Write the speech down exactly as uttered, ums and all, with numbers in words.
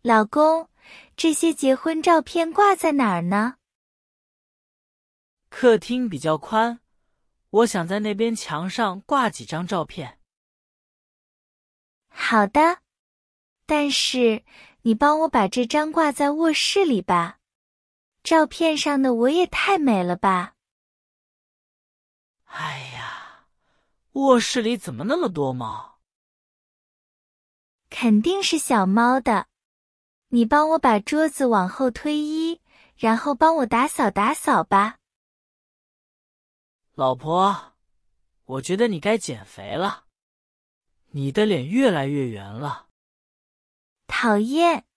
老公，这些结婚照片挂在哪儿呢？ 客厅比较宽，我想在那边墙上挂几张照片。 好的，但是你帮我把这张挂在卧室里吧。照片上的我也太美了吧！ 哎呀，卧室里怎么那么多猫？ 肯定是小猫的。你帮我把桌子往后推一，然后帮我打扫打扫吧。 老婆，我觉得你该减肥了，你的脸越来越圆了。 讨厌，